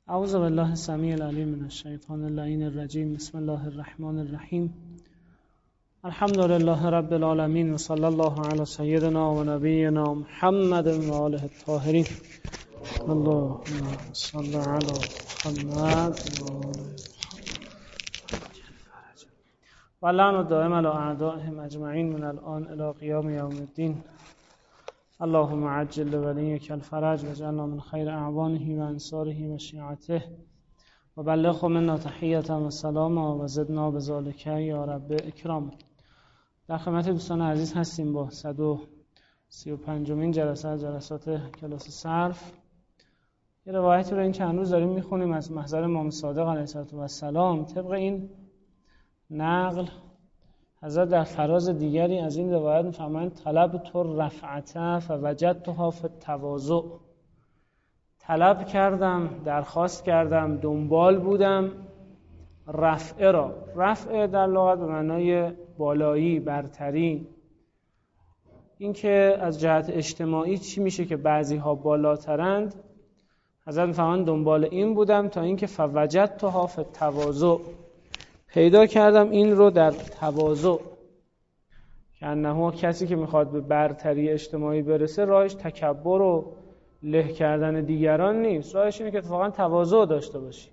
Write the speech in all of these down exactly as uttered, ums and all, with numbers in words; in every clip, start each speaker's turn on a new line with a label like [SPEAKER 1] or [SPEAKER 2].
[SPEAKER 1] اعوذ بالله السمیع العلیم من الشیطان اللعین الرجیم. بسم الله الرحمن الرحیم. الحمد لله رب العالمین و صلی الله علی سیدنا و نبینا محمد و آله الطاهرین. اللهم صل علی محمد و لعن دائم علی اعدائهم اجمعین من الان الی قیام یوم الدین. اللهم عجل لولیک الفرج واجعلنا من خیر اعوانه و انصاره و شیعته و بلغه منا تحیة و سلام و زدنا بذالک یا رب اکرام. در خدمت دوستان عزیز هستیم با صد و سی و پنجمین جلسه از جلسات کلاس صرف. یه روایتی رو این چند روز داریم میخونیم از محضر امام صادق علیه السلام. طبق این نقل حضرت در فراز دیگری از این روایت می‌فرمایند طلب تو رفعته فوجدتها فی التواضع. طلب کردم، درخواست کردم، دنبال بودم رفعه را. رفعه در لغت به معنای بالایی، برتری. این که از جهت اجتماعی چی میشه که بعضی ها بالاترند، حضرت می‌فرمایند دنبال این بودم تا اینکه فوجدتها فی التواضع، پیدا کردم این رو در تواضع. که انه کسی که میخواد به برتری اجتماعی برسه راهش تکبر و له کردن دیگران نیست، راهش اینه که اتفاقا تواضع داشته باشی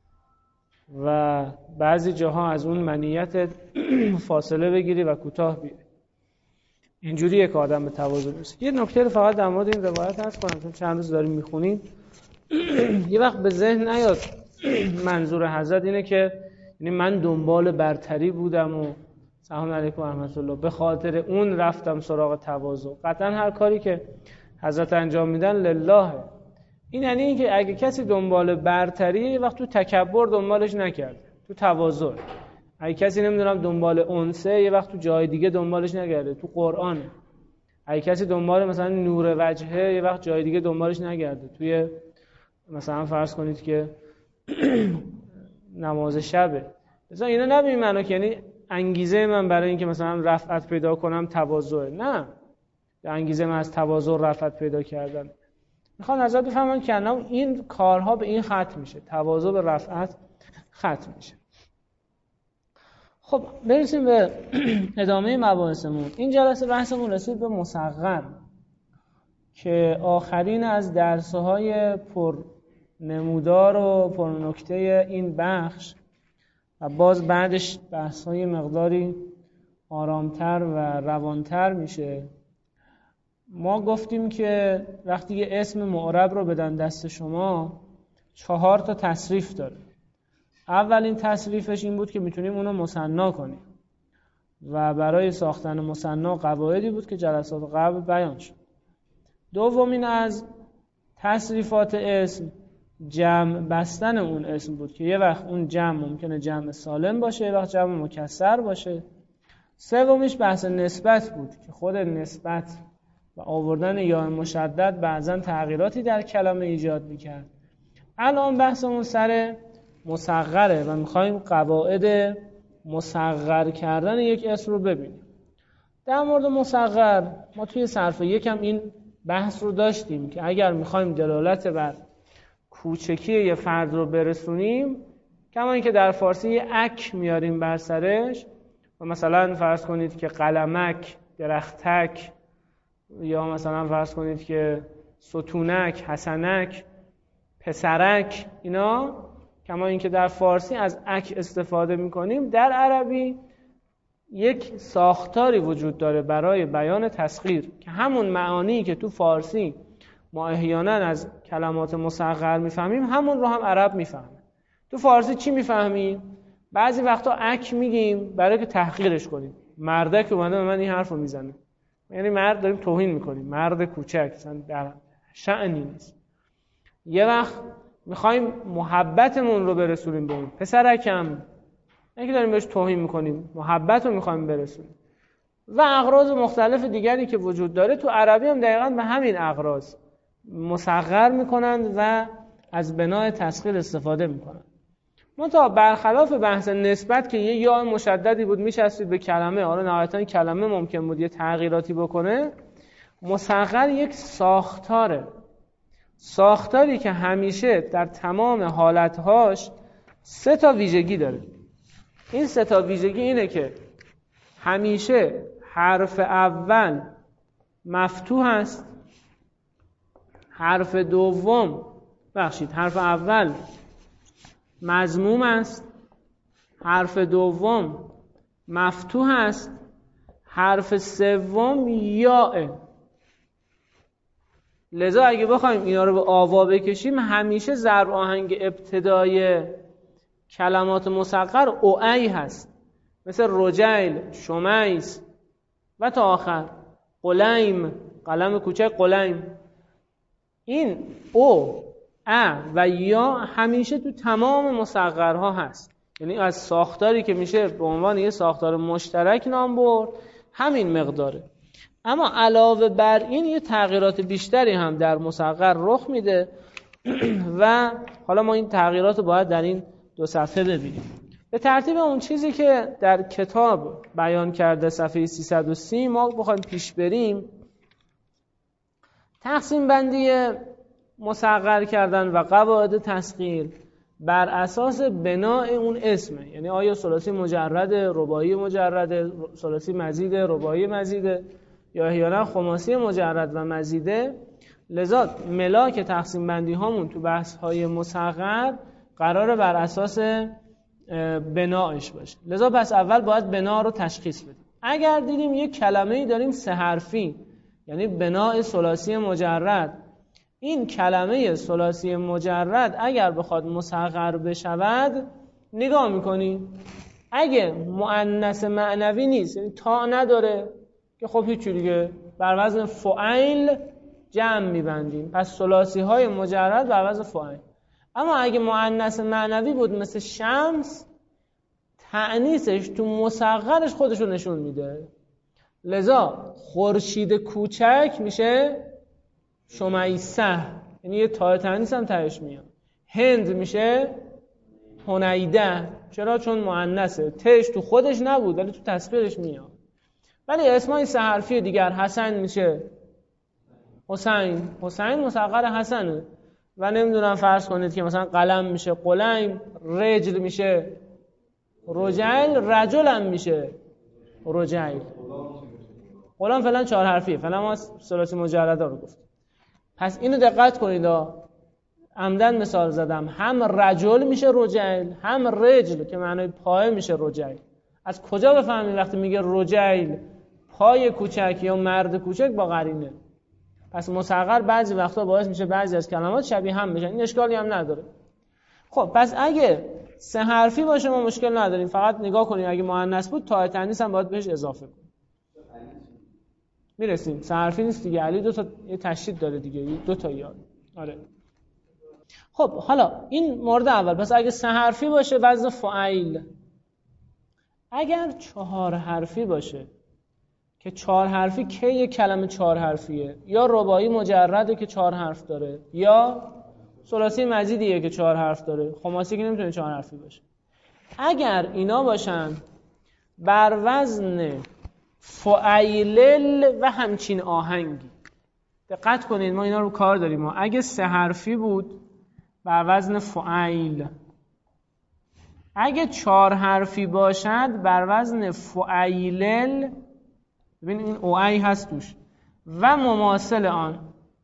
[SPEAKER 1] و بعضی جاها از اون منیت فاصله بگیری و کوتاه بیای. اینجوریه که آدم به تواضع برسه. یه نکته رو فقط در مورد این روایت عرض کنم چون چند روز داریم میخونیم. یه وقت به ذهن نیاد منظور حضرت اینه که یعنی من دنبال برتری بودم و سلام علیکم و رحمت الله به خاطر اون رفتم سراغ تواضع. قطعا هر کاری که حضرت انجام میدن لله. این یعنی این که اگه کسی دنبال برتری یه وقت تو تکبر دنبالش نکرده، تو تواضع. اگه کسی نمیدونم دنبال انسه یه وقت تو جای دیگه دنبالش نگرده، تو قرآن. اگه کسی دنبال مثلا نور وجهه یه وقت جای دیگه دنبالش نگرده، توی مثلا فرض کنید که نماز شبه. مثلا اینا نبینیم منو که یعنی انگیزه من برای اینکه مثلا رفعت پیدا کنم تواضع. نه، انگیزه من از تواضع رفعت پیدا کردن. میخوان حضرت بفهمن که نه، این کارها به این ختم میشه، تواضع به رفعت ختم میشه. خب برسیم به ادامه مباحثمون. این جلسه بحثمون رسید به مصغر که آخرین از درس‌های پر نمودار و پر نکته این بخش و باز بعدش بحث‌های مقداری آرامتر و روانتر میشه. ما گفتیم که وقتی یه اسم معرب رو بدن دست شما چهار تا تصریف داره. اولین تصریفش این بود که میتونیم اونو مثنا کنیم و برای ساختن مثنا قواعدی بود که جلسات قبل بیان شد. دومین از تصریفات اسم جمع بستن اون اسم بود که یه وقت اون جمع ممکنه جمع سالم باشه، یه وقت جمع مکسر باشه. سومیش بحث نسبت بود که خود نسبت و آوردن یا مشدد بعضا تغییراتی در کلمه ایجاد میکرد. الان بحثمون سر مصغره و میخوایم قواعد مصغر کردن یک اسم رو ببینیم. در مورد مصغر ما توی صرف یکم این بحث رو داشتیم که اگر میخوایم دلالت بر کوچکی یه فرد رو برسونیم، کما اینکه در فارسی یه اک میاریم بر سرش و مثلا فرض کنید که قلمک، درختک، یا مثلا فرض کنید که ستونک، حسنک، پسرک، اینا کما اینکه در فارسی از اک استفاده میکنیم، در عربی یک ساختاری وجود داره برای بیان تسخیر که همون معانی که تو فارسی ما احیانا از کلمات مصغر میفهمیم همون رو هم عرب میفهمه. تو فارسی چی میفهمیم؟ بعضی وقتا اک میگیم برای که تحقیرش کنیم. مردک اومده به من این حرف رو میزنه، یعنی مرد داریم توهین میکنیم، مرد کوچک، مثلا در شأنی نیست. یه وقت میخوایم محبتمون رو برسونیم به اون پسرکم، یعنی داریم بهش توهین میکنیم، محبت رو میخوایم برسونیم. و اغراض مختلف دیگری که وجود داره تو عربی هم دقیقاً به همین اغراض مصغر میکنند و از بنای تسخیر استفاده میکنند. منتها برخلاف بحث نسبت که یه یا مشددی بود میچسبید به کلمه، حالا نهایتاً کلمه ممکن بود یه تغییراتی بکنه، مصغر یک ساختاره ساختاری که همیشه در تمام حالتهاش سه تا ویژگی داره. این سه تا ویژگی اینه که همیشه حرف اول مفتوح است، حرف دوم بخشید حرف اول مضموم است، حرف دوم مفتوح است، حرف سوم یاء. لذا اگه بخوایم اینا رو به آوا بکشیم همیشه ضرب آهنگ ابتدای کلمات مصغر اوعی هست، مثل رجیل، شمیس و تا آخر. قلیم، قلم کوچک قلیم. این او، ا و یا همیشه تو تمام مصغرها هست، یعنی از ساختاری که میشه به عنوان یه ساختار مشترک نام برد همین مقداره. اما علاوه بر این یه تغییرات بیشتری هم در مصغر رخ میده و حالا ما این تغییرات رو باید در این دو صفحه ببینیم. به ترتیب اون چیزی که در کتاب بیان کرده صفحه سیصد و سی ما بخوایم پیش بریم، تقسیم بندی مصغر کردن و قواعد تسخیر بر اساس بناء اون اسمه، یعنی آیا ثلاثی مجرد، رباعی مجرد، ثلاثی مزید، رباعی مزیده یا احیانا خماسی مجرد و مزیده. لذا ملاک تقسیم بندی هامون تو بحث های مصغر قراره بر اساس بنایش باشه. لذا پس اول باید بنا رو تشخیص بدیم. اگر دیدیم یک کلمه‌ای داریم سه حرفی، یعنی بناء ثلاثی مجرد، این کلمه ثلاثی مجرد اگر بخواد مصغر بشود نگاه میکنی، اگه مؤنث معنوی نیست، یعنی تا نداره، که خب هیچ دیگه بر وزن فعیل جمع میبندیم، پس ثلاثی های مجرد بر وزن فعیل. اما اگه مؤنث معنوی بود مثل شمس، تأنیثش تو مصغرش خودشو نشون میده. لذا خورشید کوچک میشه شمیسه، یعنی یه تای تأنیث هم تهش میاد. هند میشه هنیده. چرا؟ چون مؤنثه، تش تو خودش نبود ولی تو تصویرش میاد. ولی اسمای سه حرفی دیگر، حسن میشه حسین، حسین مصغر حسنه. و نمیدونم فرض کنید که مثلا قلم میشه قلیم، رجل میشه رجل، رجل هم میشه رجل. غلام فعلا چهار حرفیه، فعلا ما ثلاثی مجرد رو گفتیم. پس اینو دقت کنید، عمدن مثال زدم، هم رجل میشه رجل، هم رجل که معنای پای میشه رجل. از کجا بفهمیم وقتی میگه رجل پای کوچک یا مرد کوچک؟ با قرینه. پس مصغر بعضی وقتا باعث میشه بعضی از کلمات شبیه هم بشن، این اشکالی هم نداره. خب پس اگه سه حرفی باشه ما مشکل نداریم، فقط نگاه کنیم اگه مؤنث بود تا تأنیث هم باید بهش اضافه کنیم. میرسیم. سه حرفی نیست دیگه، علی دو تا یه تشدید داره دیگه، دو تا یاد. آره. خب حالا این مورد اول. پس اگه سه حرفی باشه وزن فعیل. اگر چهار حرفی باشه، که چهار حرفی که یک کلمه چهار حرفیه، یا رباعی مجرده که چهار حرف داره، یا ثلاثی مزیدیه که چهار حرف داره، خماسی که نمیتونه چهار حرفی باشه. اگر اینا باشن بر وزن فعیلل و همچین آهنگی. دقت کنید ما اینا رو کار داریم. ما اگه سه حرفی بود بر وزن فعیل، اگه چهار حرفی باشد بر وزن فعیلل، ببین این اوعی هست توش، و مماثل آن.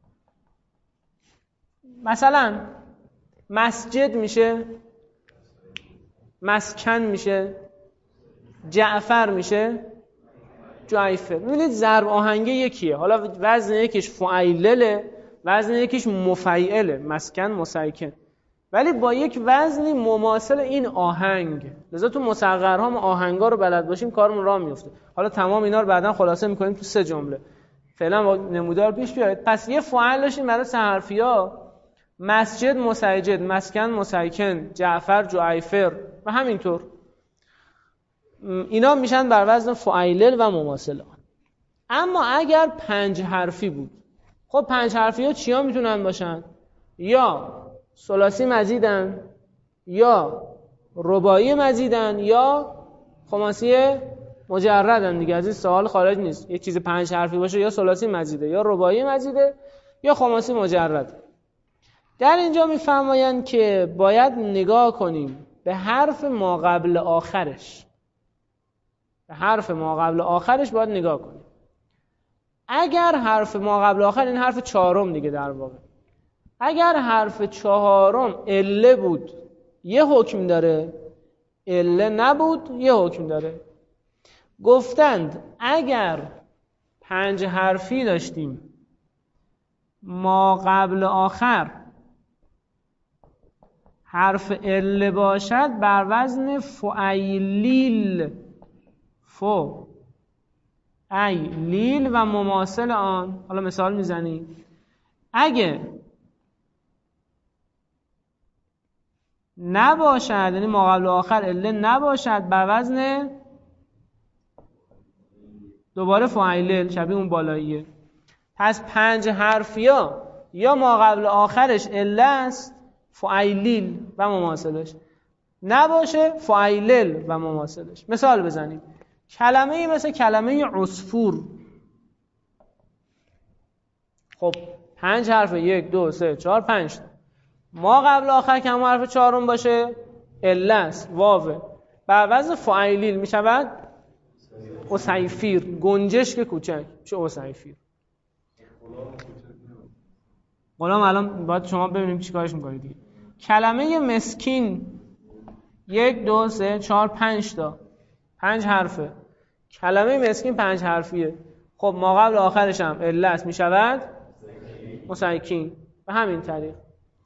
[SPEAKER 1] مثلا مسجد میشه مسکن، میشه جعفر، میشه جعفر. میبینید ضرب آهنگه یکیه. حالا وزن یکیش فعیلله، وزن یکیش مفعیله، مسکن مسکن، ولی با یک وزنی مماثل این آهنگ. لذا تو مصغرها ما آهنگا رو بلد باشیم کارمون راه میفته. حالا تمام اینا رو بعداً خلاصه میکنیم تو سه جمله. فعلا با نمودار پیش بیاید. پس یه فاعل داشتیم برای سه حرفیا، مسجد مسجد، مسکن مسکن، جعفر جعفر و همینطور. اینا میشن بر وزن فاعل و مماثل آن. اما اگر پنج حرفی بود، خب پنج حرفی ها چیا میتونن باشن؟ یا ثلاثی مزیدن، یا رباعی مزیدن، یا خماسی مجردن دیگه. از این سوال خارج نیست. یک چیز پنج حرفی باشه یا ثلاثی مزیده، یا رباعی مزیده، یا خماسی مجرد. در اینجا میفرمایند که باید نگاه کنیم به حرف ما قبل آخرش. به حرف ما قبل آخرش باید نگاه کنیم. اگر حرف ما قبل آخر، این حرف چهارم دیگه در واقع، اگر حرف چهارم عله بود یه حکم داره، عله نبود یه حکم داره. گفتند اگر پنج حرفی داشتیم ما قبل آخر حرف عله باشد بر وزن فعیلیل، فو ای لیل و مماثل آن. حالا مثال میزنیم. اگه نباشد، یعنی ما قبل آخر عله نباشد، بر وزن دوباره فعیلیل، شبیه اون بالاییه. پس پنج حرفیا یا ما قبل آخرش عله است، فعیلیل و مماثلش، نباشه فعیلیل و مماثلش. مثال بزنیم. کلمه ای مثل کلمه عصفور. خب پنج حرفه، یک دو سه چهار پنج. ما قبل آخر که همون حرف چهارم باشه عله است، واوه، بر وزن فعیلیل می شود اسیفیر، گنجشک کوچک میشه اسیفیر. غلام الان باید شما ببینیم چیکارش میکنید دیگه. کلمه مسکین، یک دو سه چهار پنج تا، پنج حرفه. کلمه مسکین پنج حرفیه. خب ما قبل آخرش هم عله است، میشود مسکین. به همین طریق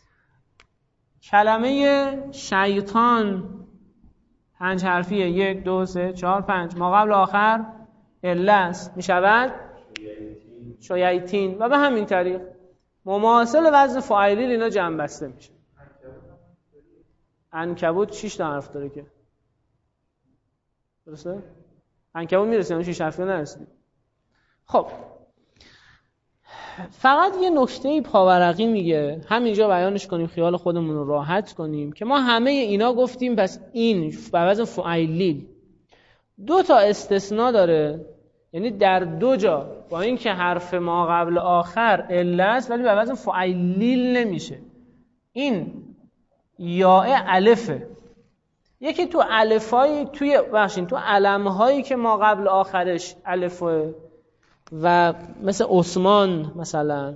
[SPEAKER 1] کلمه شیطان پنج حرفیه، یک دو سه چهار پنج، ما قبل آخر عله است، میشود شیاطین. و به همین طریق مماثل وزن فاعلیل اینا جمع بسته میشه. عنکبوت شش تا حرف داره که، درسته؟ عنکبوت میرسه اون شش حرفی نرسید. خب فقط یه نکته پاورقی میگه، همینجا بیانش کنیم خیال خودمون رو راحت کنیم که ما همه اینا گفتیم پس این به وزن فعیلیل دو تا استثناء داره، یعنی در دو جا با اینکه حرف ما قبل آخر عله است ولی به وزن فعیلیل نمیشه. این یاء الفه. یکی تو الفای توی بخشین تو علمهایی که ما قبل آخرش الفه و مثل عثمان مثلا،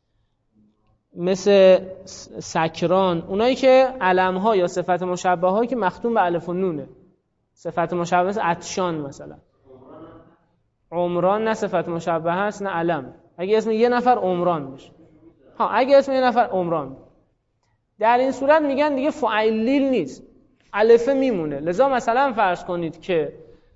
[SPEAKER 1] مثل سکران، اونایی که علمها یا صفت مشبهه هایی که مختوم به الف و نونه، صفت مشبهه مثل عطشان مثلا. عمران نه صفت مشبهه است نه علم. اگه اسم یه نفر عمران بشه، ها اگه اسم یه نفر عمران، در این صورت میگن دیگه فعیلیل نیست، الفه میمونه. لذا مثلا فرض کنید که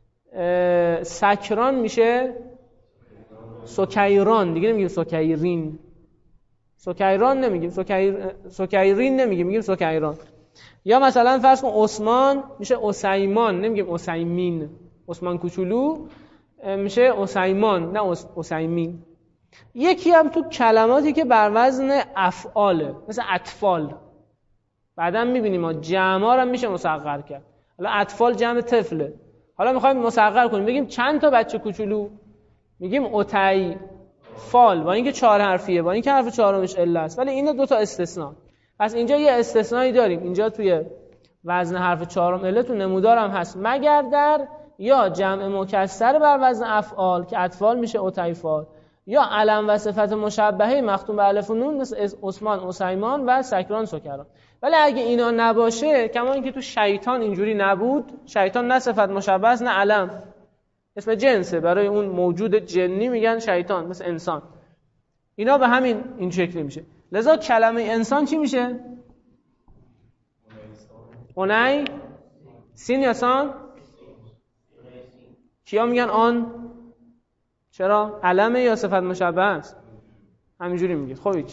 [SPEAKER 1] سکران میشه سکیران، دیگه نمیگیم سکیرین. سکیران نمیگیم، سکیر... سکیرین نمیگیم، میگیم سکیران. یا مثلا فرض کن عثمان میشه اسیمان، نمیگیم اسیمین. عثمان کوچولو میشه اسیمان نه اسیمین. یکی هم تو کلماتی که بر وزن افعاله مثل اطفال، بعدا میبینیم ما جمع هم میشه مصغر کرد. حالا اطفال جمع طفله، حالا میخوایم مصغر کنیم بگیم چند تا بچه کوچولو، میگیم اوتی فال، با اینکه چهار حرفیه، با اینکه حرف چهارمش عله است، ولی اینا دو تا استثناء. پس اینجا یه استثنایی داریم، اینجا توی وزن حرف چهارم عله تو نمودارم هست، مگر در یا جمع مکسر بر وزن افعال که اطفال میشه اوتی فال، یا علم و صفت مشبهه مختوم به الف و نون مثل عثمان اسیمان و سکران سکران. ولی اگه اینا نباشه، کما اینکه تو شیطان اینجوری نبود، شیطان نه صفت مشبهه است نه علم، اسم جنسه، برای اون موجود جنی میگن شیطان، مثل انسان. اینا به همین این شکلی میشه. لذا کلمه انسان چی میشه؟ اونای سین یا سان؟ کیا میگن آن؟ چرا؟ علمه یا صفت مشبهه است؟ همینجوری میگه. خب هیچی.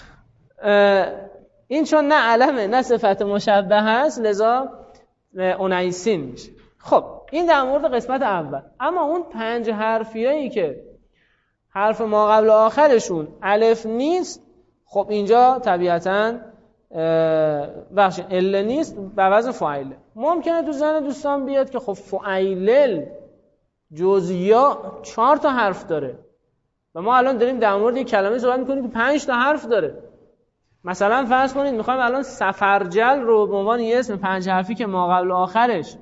[SPEAKER 1] این چون نه علمه نه صفت مشبهه است، لذا اونای سین میشه. خب این در مورد قسمت اول. اما اون پنج حرفیایی که حرف ما قبل آخرشون الف نیست، خب اینجا طبیعتاً بخش عله نیست، به وزن فاعله. ممکنه تو ذهن دوستان بیاد که خب فاعلل جزیا چهار تا حرف داره و ما الان داریم در مورد یک کلمه صحبت میکنیم که پنج تا حرف داره. مثلا فرض کنید میخوایم الان سفرجل رو به عنوان یه اسم پنج حرفی که ما قبل آخرش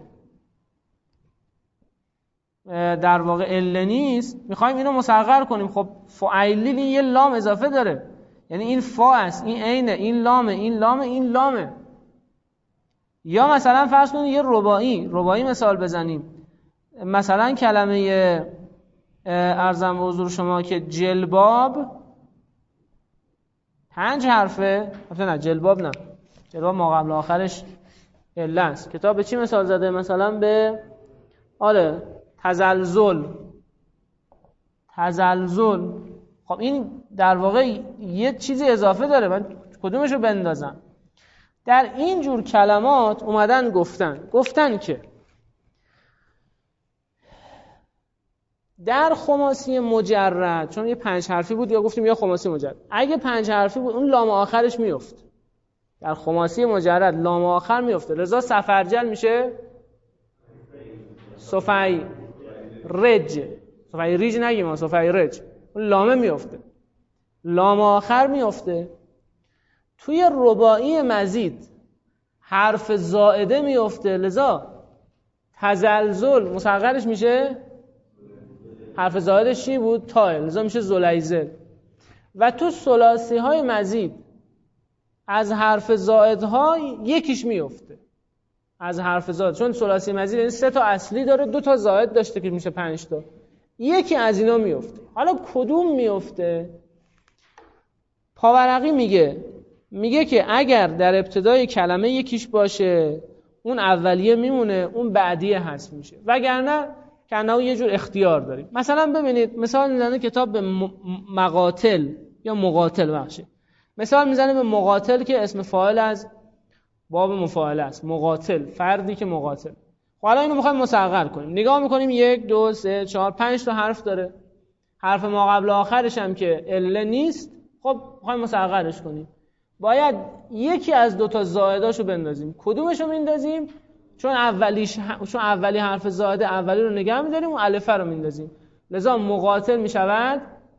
[SPEAKER 1] در واقع عله نیست، میخوایم اینو مصغر کنیم. خب فاعلیل یه لام اضافه داره، یعنی این فا است، این عینه، این لامه، این لامه، این لامه. یا مثلا فرض کنید یه رباعی رباعی مثال بزنیم، مثلا کلمه ارزم به حضور شما که جلباب پنج حرفه، نه جلباب نه جلباب ما قبل آخرش عله است. کتاب به چی مثال زده؟ مثلا به آره تزلزل تزلزل. خب این در واقع یه چیزی اضافه داره، من کدومشو بندازم؟ در این جور کلمات اومدن گفتن گفتن که در خماسی مجرد، چون یه پنج حرفی بود یا گفتیم یا خماسی مجرد، اگه پنج حرفی بود اون لام آخرش میفت. در خماسی مجرد لام آخر میفته، لذا سفرجل میشه صفعی رج، صفعی ریج نگیم ما، صفعی رج، اون لامه میفته، لام آخر میفته. توی رباعی مزید حرف زائده میفته، لذا تزلزل مصغرش میشه حرف زائدش چی بود؟ تای، لذا میشه زلیزل. و تو ثلاثی های مزید از حرف زائدها یکیش میفته از حرف زائد، چون ثلاثی مزید این سه تا اصلی داره، دو تا زائد داشته که میشه پنج تا، یکی از اینا میفته. حالا کدوم میفته؟ پاورقی میگه میگه که اگر در ابتدای کلمه یکیش باشه اون اولیه میمونه، اون بعدیه حذف میشه، وگرنه کنه یه جور اختیار داریم. مثلا ببینید مثال میزنه کتاب به مقاتل یا مقاتل بخشه، مثال میزنه به مقاتل که اسم فاعل از باب مفاعله است، مقاتل، فردی که مقاتل. حالا اینو میخوایم مصغر کنیم، نگاه میکنیم یک دو سه چهار پنج تا حرف داره، حرف ما قبل آخرش هم که عله نیست. خب میخوایم مصغرش کنیم، باید یکی از دو تا زائداشو بندازیم. کدومشو میندازیم؟ چون اولیش چون اولی حرف زائده اولی رو نگه می‌داریم و الف رو میندازیم، لذا مقاتل میشود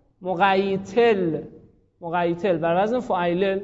[SPEAKER 1] مقیتل، مقیتل بر وزن فاعل.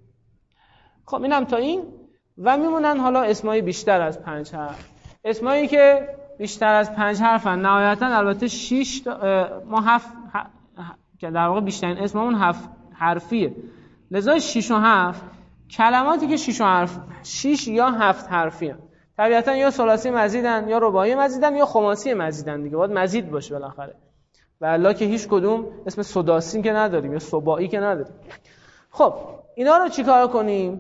[SPEAKER 1] خب اینم تا این. و میمونن حالا اسمایی بیشتر از پنج حرف، اسمایی که بیشتر از پنج حرفن. نهایتا البته شش تا ما هفت که در واقع بیشترین اسممون هفت حرفیه، لذا شش و هفت کلماتی که شش و حرف شش یا هفت حرفی هستند. طبیعتا یا ثلاثی مزیدن یا رباعی مزیدن یا خماسی مزیدن دیگه، باید مزید باشه بالاخره. و الا که هیچ کدوم اسم سداسی که نداریم یا سباعی که نداریم. خب اینا رو چیکار کنیم؟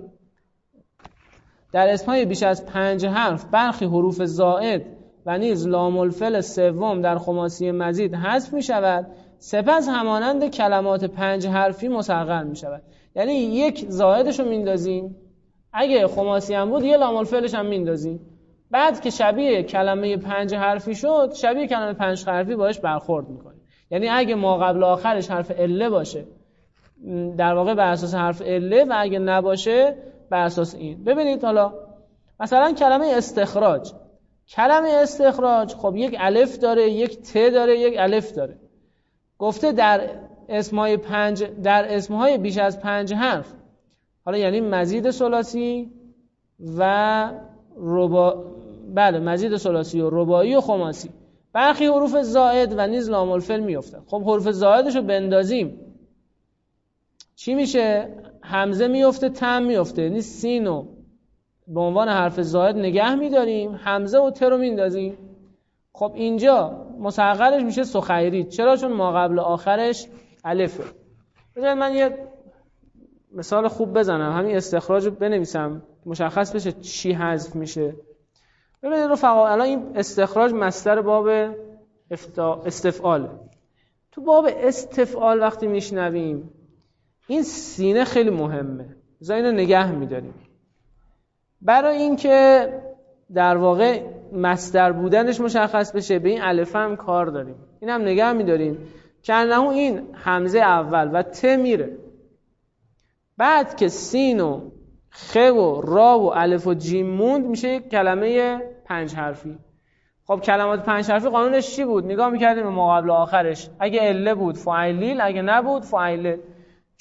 [SPEAKER 1] در اسمای بیش از پنج حرف برخی حروف زائد و نیز لام الفعل سوم در خماسی مزید حذف می شود، سپس همانند کلمات پنج حرفی مصغر می شود. یعنی یک زائدش رو میندازیم، اگه خماسی هم بود یه لام الفعلش هم میندازیم، بعد که شبیه کلمه پنج حرفی شد شبیه کلمه پنج حرفی باش برخورد میکنیم. یعنی اگه ما قبل آخرش حرف عله باشه در واقع بر اساس حرف عله، و اگه نباشه بر اساس این. ببینید حالا مثلا کلمه استخراج، کلمه استخراج خب یک الف داره، یک ت داره، یک الف داره. گفته در اسمهای پنج در اسمهای بیش از پنج حرف، حالا یعنی مزید ثلاثی و ربا بله مزید ثلاثی و رباعی و خماسی، برخی حروف زائد و نیز لام الفعل میافتند. خب حروف زائدش رو بندازیم چی میشه؟ همزه میفته، تم میفته، یعنی سین رو به عنوان حرف زائد نگه میداریم، همزه و ت رو میندازیم. خب اینجا مصغرش میشه سخیری. چرا؟ چون ما قبل آخرش الفه. بذارید من یه مثال خوب بزنم، همین استخراج رو بنویسم مشخص بشه چی حذف میشه. ببینید رفقا الان این استخراج مصدر باب استفعال. تو باب استفعال وقتی میشنویم این سینه خیلی مهمه، بذار اینو نگه میداریم برای اینکه در واقع مصدر بودنش مشخص بشه. به این الف هم کار داریم، این هم نگه میداریم که انه این همزه اول و ت میره، بعد که سین و خ و را و الف و جیم موند میشه یک کلمه پنج حرفی. خب کلمات پنج حرفی قانونش چی بود؟ نگاه میکردیم به ما قبل آخرش، اگه عله بود فاعلیل، اگه نبود فاعله.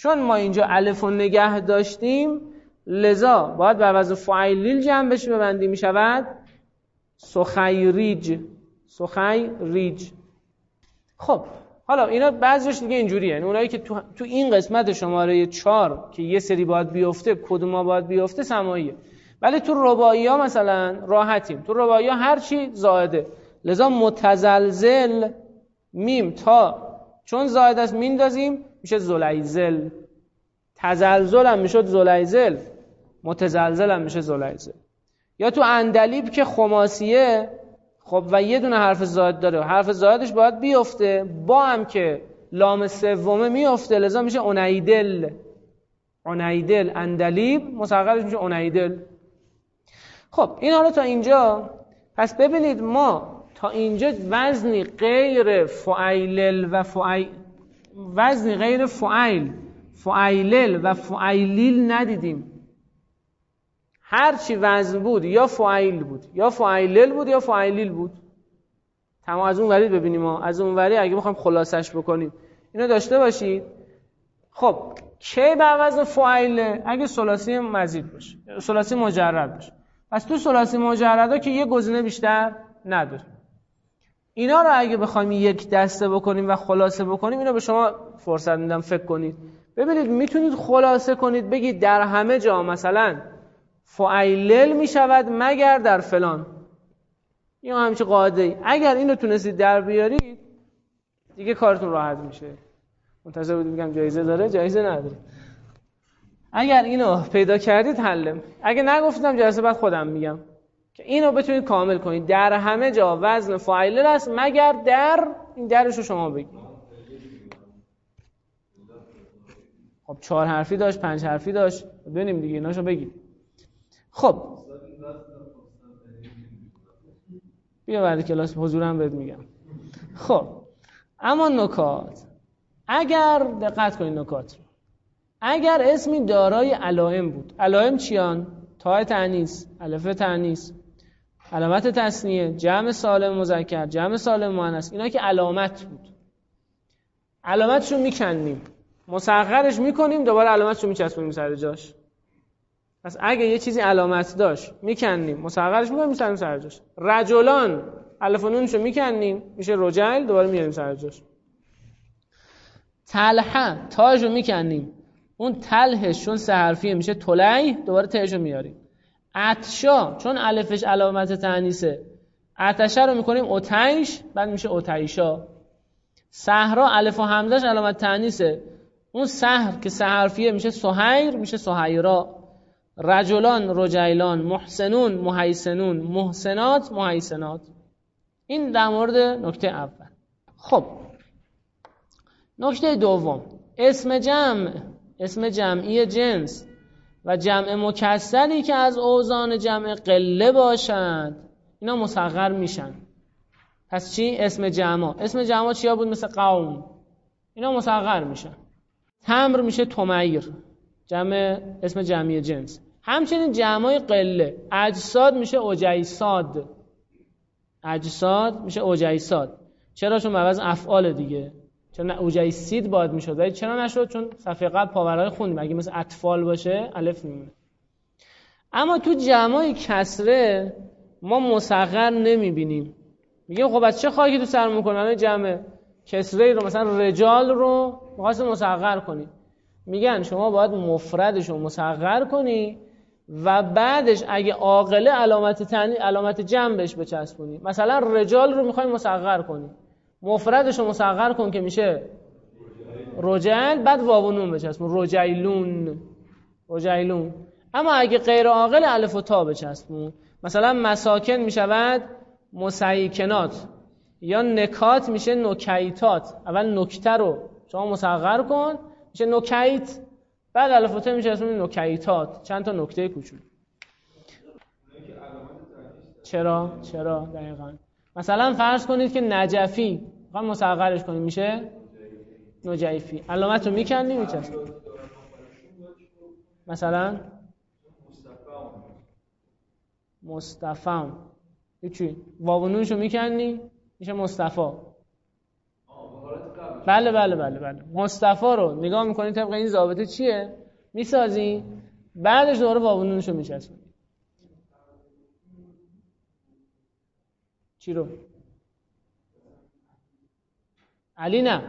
[SPEAKER 1] چون ما اینجا الف رو نگه داشتیم لذا باید به عوض فعیلیل جمع بشه ببندی می شود سخیریج. سخیریج. خب حالا اینا بعضیش دیگه اینجوریه، یعنی اونایی که تو, تو این قسمت شماره چهار که یه سری باید بیفته کدوما باید بیفته سماعیه، ولی تو رباعی ها مثلا راحتیم. تو رباعی ها هر چی زائده، لذا متزلزل میم تا چون زائد است میندازیم میشه زلیزل. تزلزل هم میشد زلیزل، متزلزل هم میشه زلیزل. یا تو اندلیب که خماسیه خب و یه دونه حرف زائد داره، حرف زائدش باید بیفته، با هم که لام سومه میفته لذا میشه اونیدل. اونیدل. اندلیب مصغرش میشه اونیدل. خب این حالا تا اینجا. پس ببینید ما تا اینجا وزنی غیر فعیلل و فعیل وزنی غیر فعیل فعیلل و فعیلیل ندیدیم. هر چی وزن بود یا فعیل بود یا فعیلل بود یا فعیلیل بود. تمام از اون وری ببینیم ها. از اون وری اگه بخوایم خلاصش بکنیم اینو داشته باشید. خب کی به وزن فعیله؟ اگه ثلاثی مزید باشه، ثلاثی مجرد باشه. پس تو ثلاثی مجردا که یه گزینه بیشتر نداره. اینا رو اگه بخوایم یک دسته بکنیم و خلاصه بکنیم، اینو به شما فرصت میدم فکر کنید. ببینید میتونید خلاصه کنید بگید در همه جا مثلا فعیلل میشود مگر در فلان. این همچین قاعده ای. اگر اینو تونستید در بیارید دیگه کارتون راحت میشه. منتظر بودید میگم جایزه داره، جایزه نداره. اگر اینو پیدا کردید حلم. اگه نگفتم جلسه بعد خودم میگم که اینو بتونید کامل کنید. در همه جا وزن فعیلل است مگر در، این درش رو شما بگید. خب چهار حرفی داشت، پنج حرفی داشت، ببینیم دیگه ایناشو بگید. خب بیا بعد کلاس حضورم بهت میگم. خب اما نکات، اگر دقت کنید نکات رو، اگر اسمی دارای علائم بود، علائم چیان؟ تاء تأنیث، الف تأنیث، علامت تثنیه، جمع سالم مذکر، جمع سالم مؤنث، اینا که علامت بود، علامتشو میکنیم، مصغرش میکنیم، دوباره علامتشو میچسبونیم سر جاش. پس اگه یه چیزی علامت داشت میکنیم، مصغرش میکنیم میسریم سر جاش. رجلان الف و نونشو میکنیم میشه رجل، دوباره میاریم سر جاش. تلحه تاجو میکنیم، اون تلهش چون سه حرفیه میشه تلیه، دوباره تهشو میاریم. عطشا چون الفش علامت تأنیثه، عطشه رو میکنیم اوتیش، بعد میشه اوتیشا. صحرا الف و همزش علامت تأنیثه، اون سحر که سه حرفیه میشه سحیر، میشه سحیرا. رجلان رجیلان، محسنون محیسنون، محسنات محیسنات. این در مورد نکته اول. خب نکته دوم، اسم جمع، اسم جمعی جنس و جمع مکسری که از اوزان جمع قله باشند اینا مصغر میشن. پس چی؟ اسم جمع. اسم جمع چیا بود؟ مثل قوم، اینا مصغر میشن. تمر میشه تمیر، جمع اسم جمعی جنس. همچنین جمعای قله، اجساد میشه اوجیساد، اجساد میشه اوجیساد. چرا؟ چون عوض افعال دیگه. چون اوجیسید باید میشد ولی چرا نشد؟ چون صفحه قبل پاورای خوندیم اگه مثل اطفال باشه الف میمونه. اما تو جمعای کسره ما مصغر نمیبینیم. میگیم خب از چه خاکی تو سر میکنن جمع کسره رو، مثلا رجال رو می‌خواست مصغر کنی، میگن شما باید مفردش رو مصغر کنی و بعدش اگه عاقله علامت تنی علامت جمع بهش بچسبونی. مثلا رجال رو میخوای مصغر کنی، مفردش رو مصغر کن که میشه رجل، بعد واو و نون بچسبون، رجیلون، رجیلون. اما اگه غیر عاقل الف و تا بچسبون، مثلا مساکن میشود مسیکنات، یا نکات میشه نکیتات. اول نکته رو شما مصغر کن میشه نکیت، بعد الف و تا میشه اسم نکیتات، چند تا نکته کوچولو. چرا؟ چرا؟ دقیقاً. مثلا فرض کنید که نجفی میخوام مصغرش کنیم میشه نجیفی، علامت رو میکنیم میچسبیم. مثلا مصطفی هیچی، واو و نونشو میکنی میشه مصطفی.
[SPEAKER 2] آه به حالت قبل
[SPEAKER 1] بله بله بله بله مصطفی رو نگاه میکنی طبق این ضابطه چیه میسازی، بعدش دوباره واو نونش رو میچسبونی. چی رو؟ علی نه،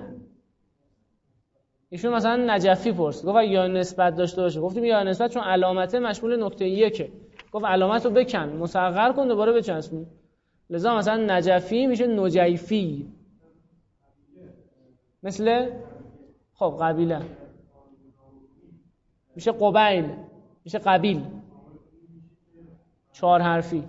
[SPEAKER 1] ایشون مثلا نجفی پرسید گفت یا نسبت داشته باشه، گفتیم یا نسبت چون علامته مشمول نقطه یکه، گفت علامت رو بکن مصغر کن دوباره بچسبون، لذا مثلا نجفی میشه نجیفی. مثل خب قبیله میشه قبیل، میشه قبیل. چهار حرفی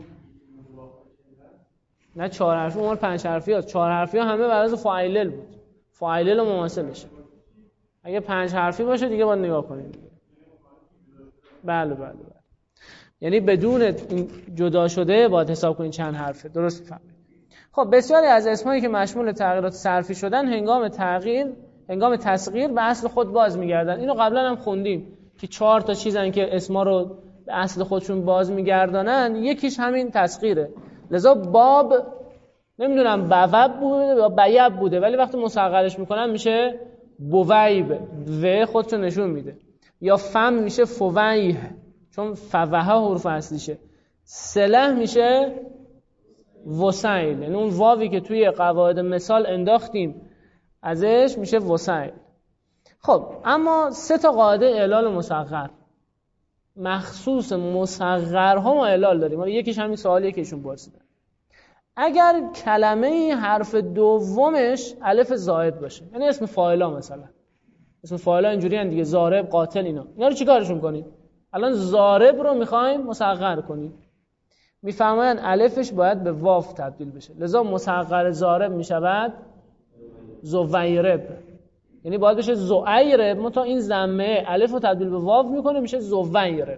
[SPEAKER 1] نه چهار حرفی اون پنج حرفی هست. چهار حرفی ها همه بر اساس فاعلل بود، فاعلل و مماثلشه. اگه پنج حرفی باشه دیگه باید نگاه کنیم دیگه. بله بله بله یعنی بدون این جدا شده باید حساب کنید چند حرفه. درست فهمید؟ خب بسیاری از اسمایی که مشمول تغییرات صرفی شدن هنگام تغییر هنگام تصغیر به اصل خود باز میگردن. اینو قبلا هم خوندیم که چهار تا چیزن که اسما رو به اصل خودشون باز میگردانن، یکیش همین تصغیره. لذا باب نمیدونم بوب بوده یا بیب بوده، ولی وقتی مصغرش میکنن میشه بویب، و خودشو نشون میده. یا فم میشه فویه چون فوهه حرف اصلیشه. سله میشه وسیل، یعنی اون واوی که توی قواعد مثال انداختیم ازش میشه وسیل. خب اما سه تا قاعده اعلال مصغر مخصوص مصغرها ما اعلال داریم. یکیش همین سوالیه که ایشون پرسیدن. اگر کلمه حرف دومش الف زائد باشه، یعنی اسم فاعلا، مثلا اسم فاعلا اینجوری ان دیگه، ضارب، قاتل، اینا اینا رو چیکارشون کنید؟ الان ضارب رو میخوایم مصغر کنیم، میفرمایند الفش باید به واو تبدیل بشه، لذا مصغر ضارب میشود زویرب، یعنی باید بشه زویرب، ما تا این ضمه الف رو تبدیل به واو میکنه میشه زویرب.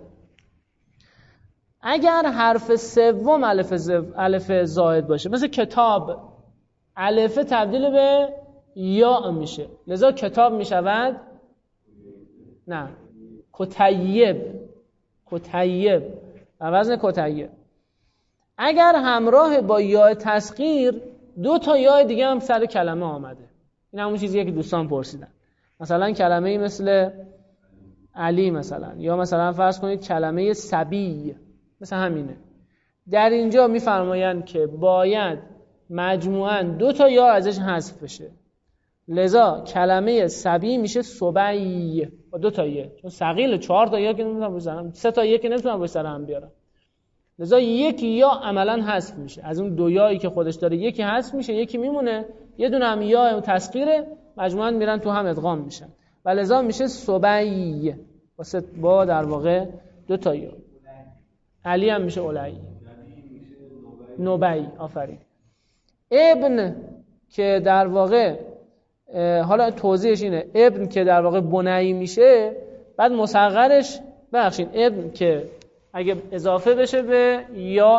[SPEAKER 1] اگر حرف سوم الف زو... الف زائد باشه، مثل کتاب، الف تبدیل به یا میشه، لذا کتاب میشود نه کتیب، کتیب بر وزن کتیب. اگر همراه با یا تسغیر دو تا یا دیگه هم سر کلمه آمده، این همون چیزیه که دوستان پرسیدن، مثلا کلمه‌ای مثل علی مثلا، یا مثلا فرض کنید کلمه صبی، مثل همینه. در اینجا میفرمایند که باید مجموعاً دو تا یا ازش حذف بشه، لذا کلمه صبی میشه صبی با دو تا یا، چون ثقیل چهار تا یا که نمیتونم بزنم، سه تا یا که نمیتونم روی سر هم بیارم، لذا یکی یا عملاً حذف میشه. از اون دو یایی که خودش داره یکی حذف میشه، یکی میمونه، یه دونه هم یا تسغیره، مجموعاً میرن تو هم ادغام میشن و لذا میشه صبی واسه با در واقع دو تا یا. علی هم میشه اولی، نوبی. آفرین. ابن که در واقع حالا توضیحش اینه، ابن که در واقع بنی میشه، بعد مصغرش بخشین ابن که اگه اضافه بشه به یا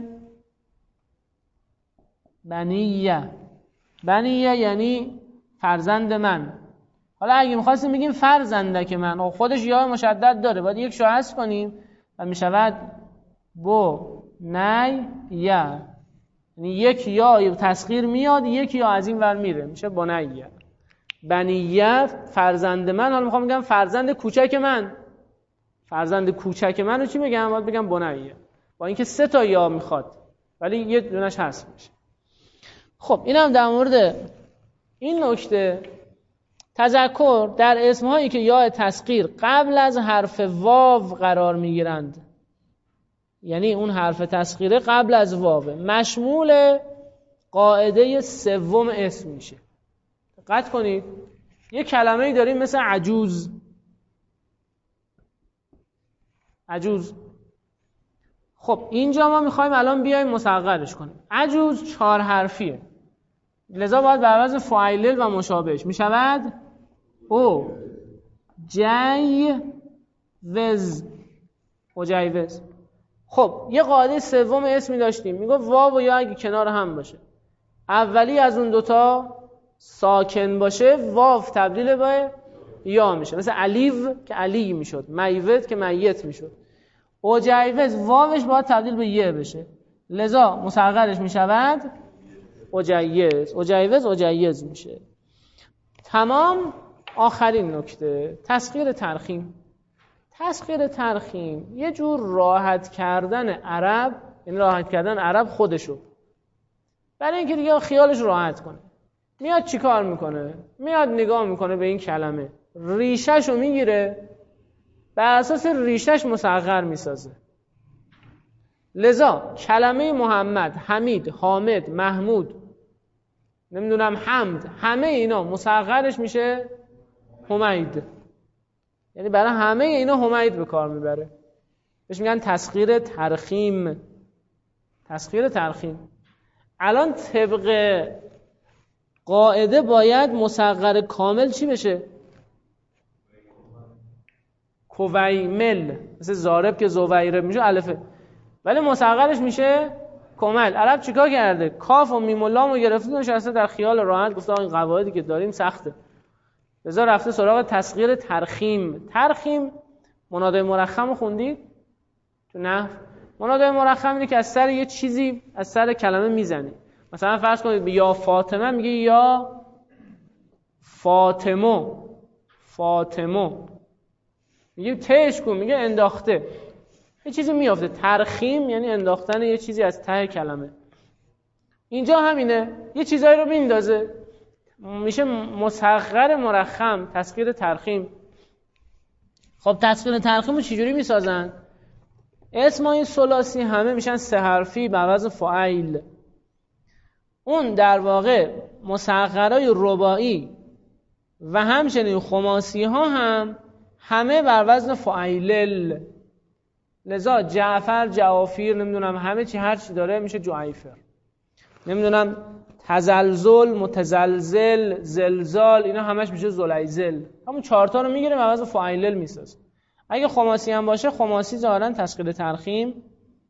[SPEAKER 1] بنیه، بنیه یعنی فرزند من. حالا اگه میخواستیم بگیم فرزندک من، خودش یا مشدد داره، باید یک شو حذف کنیم و میشود بو نی یا، یعنی یک یا تسغیر میاد، یک یا از این ور میره، میشه بنیه. بنیه فرزند من. حالا میخوام بگم فرزند کوچک من، فرزند کوچک من رو چی بگم؟ باید بگم بنیه، با اینکه سه تا یا میخواد ولی یه دونش حذف میشه. خب اینم در مورد این نکته. تذکر در اسمهایی که یا تسغیر قبل از حرف واو قرار میگیرند، یعنی اون حرف تسغیره قبل از واو، مشمول قاعده سوم اسم میشه. دقت کنید، یه کلمه‌ای داریم مثل عجوز. عجوز خب اینجا ما میخوایم الان بیایم مصغرش کنیم. عجوز چهار حرفیه، لذا باید بر وزن فاعل و مشابهش میشود او جی وز، او جی وز. خب یه قاعده سوم اسمی داشتیم، میگفت واو و یا اگه کنار هم باشه، اولی از اون دوتا ساکن باشه، واو تبدیل به یا میشه، مثل علیو که علی میشد، میوت که میت میشد. اوجیوز واوش باید تبدیل به یه بشه، لذا مصغرش میشود اوجیز، اوجیوز اوجیز میشه. تمام. آخرین نکته تسخیر ترخیم. تسخیر ترخیم یه جور راحت کردن عرب، یعنی راحت کردن عرب خودشو، برای اینکه دیگه خیالش راحت کنه. میاد چی کار میکنه؟ میاد نگاه میکنه به این کلمه، ریشهش رو میگیره، بر اساس ریشهش مصغر میسازه. لذا کلمه محمد، حمید، حامد، محمود، نمیدونم حمد، همه اینا مصغرش میشه حمید. یعنی برای همه اینا حمید به کار میبره. بهش میگن تسخیر ترخیم. تسخیر ترخیم. الان طبق قاعده باید مصغر کامل چی بشه؟ کویمل. مثل زارب که زویرب میشه الفه، ولی مصغرش میشه کمل. عرب چیکار کرده؟ کاف و میم و لام رو گرفته نشسته در خیال راحت، گفته این قواعدی که داریم سخته، لذا رفته سراغ تسخیر ترخیم. ترخیم منادای مرخم رو خوندید تو نحو؟ منادای مرخم اینه که از سر یه چیزی از سر کلمه میزنی. مثلا فرض کنید یا فاطمه میگه یا فاطمه، فاطمه میگه تهش کن، میگه انداخته، یه چیزی میافته. ترخیم یعنی انداختن یه چیزی از ته کلمه. اینجا همینه، یه چیزایی رو میندازه، میشه مصغر مرخم، تسخیر ترخیم. خب تسخیر ترخیم رو چجوری میسازن؟ اسمای ثلاثی همه میشن سه حرفی به عوض فاعل. اون در واقع مصغرای رباعی و همچنین خماسی ها هم همه بر وزن فاعل. لذا جعفر، جعافیر، نمیدونم همه چی هر چی داره میشه جعیفر. نمیدونم تزلزل، متزلزل، زلزال، اینا همش میشه زلیزل. همون چهار تا رو میگیره و وزن فاعل میسازه. اگه خماسی هم باشه، خماسی ظاهرا تسخیر ترخیم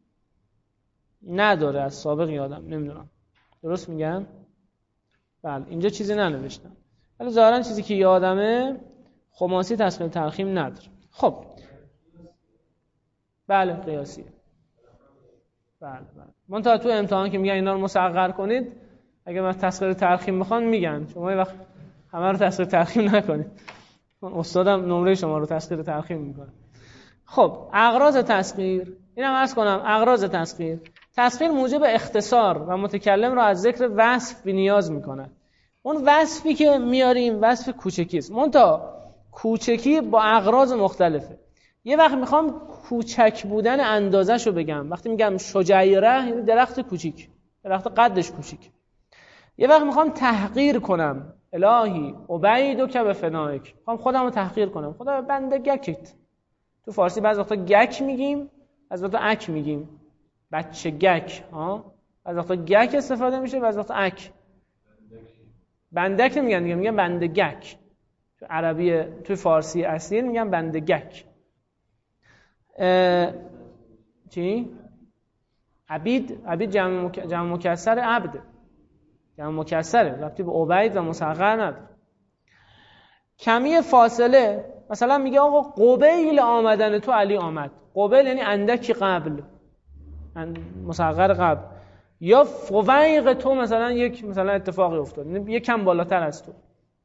[SPEAKER 1] نداره، از سابق یادم نمیدونم درست میگم؟ بله اینجا چیزی ننوشتم، ولی ظاهرا چیزی که یادمه خماسی تسخیر ترخیم نداره. خب بله قیاسیه. بله بله. من تا تو امتحان که میگن اینا رو مصغر کنید، اگه من تسخیر ترخیم میخوان میگن شما یه وقت همه رو تسخیر ترخیم نکنید. من استادم نمره شما رو تسخیر ترخیم میکنه. خب اغراض تسخیر، اینم عرض کنم اغراض تسخیر. تسخیر موجب اختصار و متکلم رو از ذکر وصف بی‌نیاز میکنه. اون وصفی که میاریم وصف کوچکی است، منتها کوچکی با اغراض مختلفه. یه وقت میخوام کوچک بودن اندازش رو بگم، وقتی میگم شجیره یعنی درخت کوچیک، درخت قدش کوچیک. یه وقت میخوام تحقیر کنم، الهی عبیدو که به فنایک، میخوام خودم رو تحقیر کنم، خدا بنده گکت. تو فارسی بعض وقتا گک میگیم، بعض وقتا اک میگیم، بچه گک ها، بعض وقتا گک استفاده میشه، بعض وقتا اک. بندک نمیگن دیگه، میگن بنده گک. تو عربی تو فارسی اصلی میگن بنده گک. اه... چی؟ عبید، عبید جمع, مک... جمع مکسر عبد، جمع مکسره، ربطی به عبید و مصغر نداره. کمی فاصله، مثلا میگه آقا قبیل آمدن تو علی آمد. قبیل یعنی اندکی قبل، مصغر قبل. یا فویق تو مثلا یک مثلا اتفاقی افتاد، یعنی یک کم بالاتر از تو.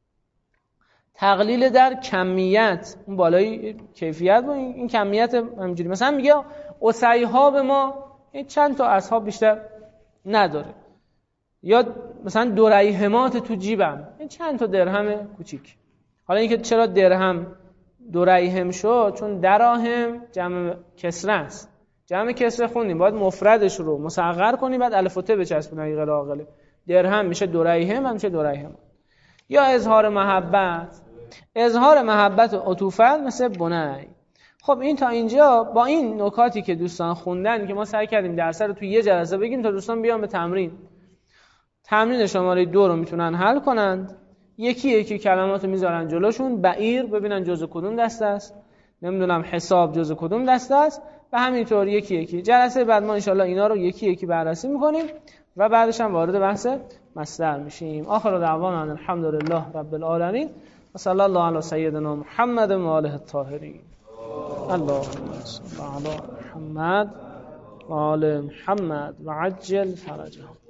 [SPEAKER 1] تقلیل در کمیت، اون بالای کیفیت با این, این کمیت همینجوری. مثلا میگه اسیها به ما چند تا اصحاب بیشتر نداره. یا مثلا دوریهمات تو جیبم، این چند تا درهم کوچیک. حالا اینکه چرا درهم دوریهم شد، چون دراهم جمع کسره است. جمع کسره خوندیم، باید مفردش رو مصغر کنی بعد الف و ت بچسبونی. اگه غیر عاقله درهم میشه دوریهم و میشه دوریهم. یا اظهار محبت، اظهار محبت و عطوفت مثل بنی. خب این تا اینجا با این نکاتی که دوستان خوندن که ما سعی کردیم درس رو توی یه جلسه بگیم تا دوستان بیان به تمرین. تمرین شماره دو رو میتونن حل کنند. یکی یکی کلماتو میذارن جلوشون، بعیر ببینن جزء کدوم دسته است، نمیدونم حساب جزء کدوم دسته است و همینطور یکی یکی. جلسه بعد ما انشالله اینا رو یکی یکی بررسی میکنیم و بعدش هم وارد بحث مصدر میشیم. آخر دعوانا الحمدلله رب العالمین و صلی الله علی سیدنا محمد و آله الطاهرین. اللهم صل علی محمد و آل محمد و عجل فرجهم.